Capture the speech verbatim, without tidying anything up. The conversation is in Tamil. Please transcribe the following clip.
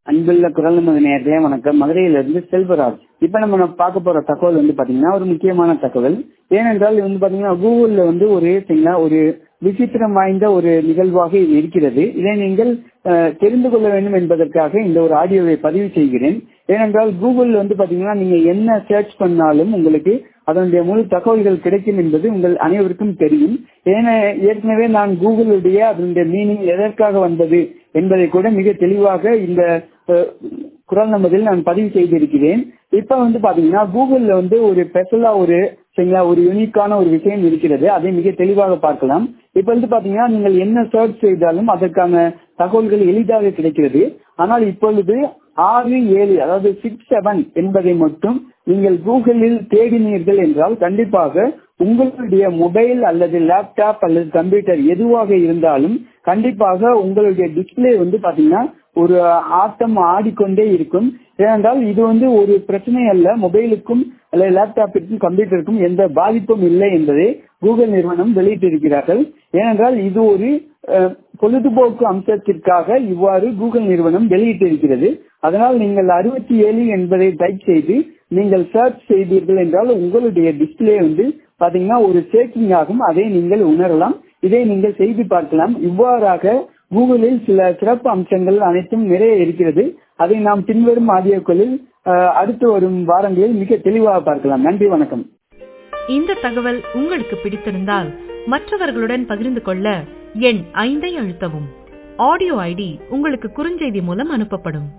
அன்புள்ள குரல் நமது நேரத்தையே வணக்கம். மதுரையிலிருந்து செல்வராஜ். இப்ப நம்ம பார்க்க போற தகவல் வந்து பாத்தீங்கன்னா ஒரு முக்கியமான தகவல். ஏனென்றால் இது வந்து பாத்தீங்கன்னா கூகுள்ல வந்து ஒரு ஒரு விசித்திரம் வாய்ந்த ஒரு நிகழ்வாக இது இருக்கிறது. இதை நீங்கள் தெரிந்து கொள்ள வேண்டும் என்பதற்காக இந்த ஒரு ஆடியோவை பதிவு செய்கிறேன். ஏனென்றால் கூகுள் வந்து பாத்தீங்கன்னா நீங்க என்ன சர்ச் பண்ணாலும் உங்களுக்கு அதனுடைய முழு தகவல்கள் கிடைக்கும் என்பது உங்கள் அனைவருக்கும் தெரியும். ஏன்னா ஏற்கனவே நான் கூகுளுடைய அதனுடைய மீனிங் எதற்காக வந்தது என்பதை கூட மிக தெளிவாக இந்த குரல் நமதில் நான் பதிவு செய்திருக்கிறேன். இப்ப வந்து பாத்தீங்கன்னா கூகுள்ல வந்து ஒரு ஸ்பெஷலா ஒரு சரிங்களா ஒரு யூனிக்கான ஒரு விஷயம் இருக்கிறது. அதை மிக தெளிவாக பார்க்கலாம். இப்ப வந்து பாத்தீங்கன்னா நீங்கள் என்ன சர்ச் செய்தாலும் அதற்கான தகவல்கள் எளிதாக கிடைக்கிறது. ஆனால் இப்பொழுது ஆறு ஏழு அதாவது சிக்ஸ் செவன் என்பதை மட்டும் நீங்கள் கூகுளில் தேடினீர்கள் என்றால் கண்டிப்பாக உங்களுடைய மொபைல் அல்லது லேப்டாப் அல்லது கம்ப்யூட்டர் எதுவாக இருந்தாலும் கண்டிப்பாக உங்களுடைய டிஸ்பிளே வந்து பாத்தீங்கன்னா ஒரு ஆட்டம் ஆடிக்கொண்டே இருக்கும். ஏனென்றால் இது வந்து ஒரு பிரச்சனை அல்ல, மொபைலுக்கும் அல்லது லேப்டாப்பிற்கும் கம்ப்யூட்டருக்கும் எந்த பாதிப்பும் இல்லை என்பதை கூகுள் நிறுவனம் வெளியிட்டிருக்கிறார்கள். ஏனென்றால் இது ஒரு பொழுதுபோக்கு அம்சத்திற்காக இவ்வாறு கூகுள் நிறுவனம் வெளியிட்டிருக்கிறது. அதனால் நீங்கள் அறுபத்தி ஏழு என்பதை டைப் செய்து நீங்கள் சர்ச் செய்தீர்கள் என்றால் உங்களுடைய டிஸ்பிளே வந்து பாத்தீங்கன்னா ஒரு ஷேக்கிங் ஆகும். அதை நீங்கள் உணரலாம். இதை நீங்கள் செய்து பார்க்கலாம். இவ்வாறாக கூகுளில் சில சிறப்பு அம்சங்கள் அனைத்தும் நிறைய இருக்கிறது. அதை நாம் பின்வரும் ஆடியோக்களில் அடுத்து வரும் வாரங்களில் மிக தெளிவாக பார்க்கலாம். நன்றி, வணக்கம். இந்த தகவல் உங்களுக்கு பிடித்திருந்தால் மற்றவர்களுடன் பகிர்ந்து கொள்ள எண் ஐந்தை அழுத்தவும். ஆடியோ ஐடி உங்களுக்கு குறுஞ்செய்தி மூலம் அனுப்பப்படும்.